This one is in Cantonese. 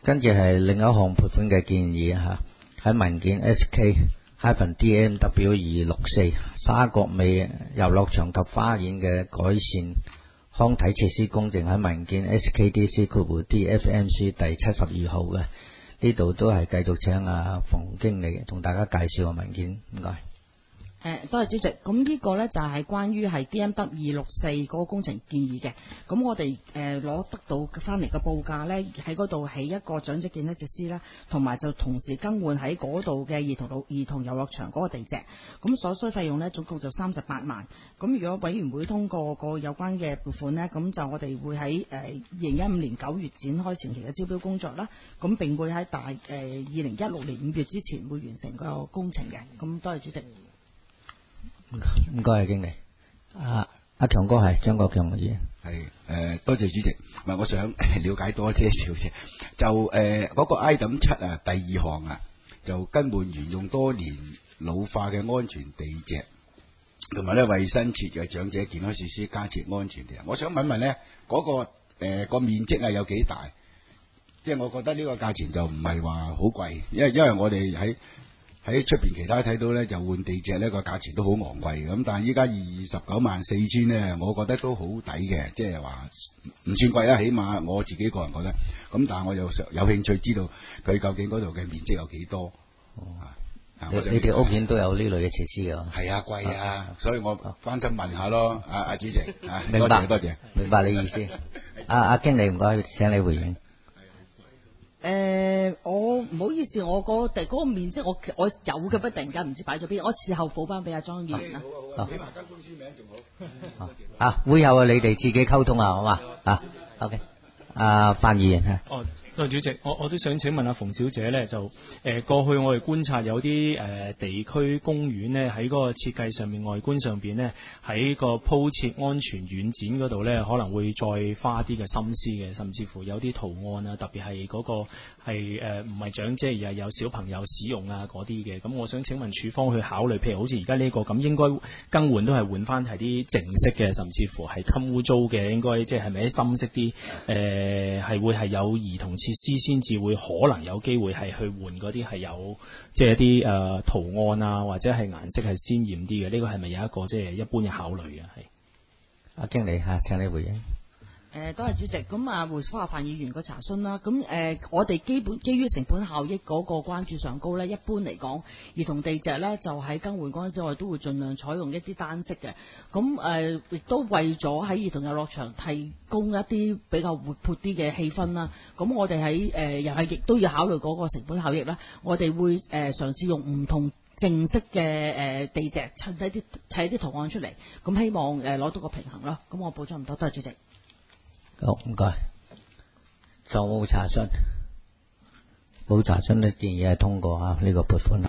跟住係另一項撥款嘅建議嚇，喺文件 SK-DMW 264沙角尾遊樂場及花園嘅改善康體設施工程，喺文件 SKDC-DFMC 第72號嘅，呢度都係繼續請馮經理同大家介紹個文件，唔該。 多謝主席。咁呢個呢，就係關於係 DMW 264嗰個工程建議嘅。咁我哋攞得到翻嚟嘅報價呢，喺嗰度起一個長者健體設施啦，同埋就同時更換喺嗰度嘅兒童遊樂場嗰個地脊。咁所需費用呢，總共就38萬。咁如果委員會通過個有關嘅撥款呢，咁就我哋會喺2015年9月展開前期嘅招標工作啦。咁並會喺2016年5月之前會完成個工程嘅。咁多謝主席。 唔該，經理。阿強哥係張國強議員。 係多謝主席。唔係，我想了解多些少啫。就嗰個 item 7啊，第2項啊，就更換沿用多年老化嘅安全地脊，同埋咧為新設嘅長者健康設施加設安全地。我想問問咧，嗰個個面積係有幾大？即係我覺得呢個價錢就唔係話好貴，因為我哋喺出邊其他睇到咧，就換地脊呢個價錢都好昂貴咁，但係依家294000咧，我覺得都好抵嘅，即係話唔算貴啦，起碼我自己個人覺得。咁但係我又有興趣知道佢究竟嗰度嘅面積有幾多？ 你哋屋苑都有呢類嘅設施㗎？ 係啊，貴啊，所以我關心問下咯。阿主席， 明白多謝， 明白你意思。阿經理唔該，請你回應。 我唔好意思，我嗰個面積我有嘅，不突然間唔知擺咗邊，我事後補翻俾阿莊議員啦。 好，俾埋間公司名仲好。 會後你哋自己溝通好嘛？OK。范議員多謝主席，我都想請問下馮小姐呢，就過去我哋觀察有啲地區公園呢，喺嗰個設計上面、外觀上邊呢，喺個鋪設安全軟件嗰度呢，可能會再花啲嘅心思嘅，甚至乎有啲圖案啊，特別係嗰個係唔係長者而係有小朋友使用啊嗰啲嘅。咁我想請問署方去考慮，譬如好似而家呢個咁，應該更換都係換翻係啲淨色嘅，甚至乎係襟污糟嘅，應該即係咪啲深色啲？係會係有兒童設施先至會可能有機會係去換嗰啲係有即係一啲圖案啊，或者係顏色係鮮豔啲嘅，呢個係咪有一個即係一般嘅考慮啊？係阿經理請你回應。 多謝主席。咁回覆下范議員個查詢啦。咁我哋基於成本效益嗰個關注上高呢，一般嚟講，兒童地脊呢就喺更換嗰陣時，我哋都會盡量採用一啲單色嘅。咁亦都為咗喺兒童遊樂場提供一啲比較活潑啲嘅氣氛啦。咁我哋喺又係亦都要考慮嗰個成本效益啦。我哋會嘗試用唔同正式嘅地脊砌啲圖案出嚟，咁希望攞到個平衡咯。咁我補充唔多，多謝主席。 好，唔該。就冇查詢，冇查詢嘅建議係通過呢個撥款。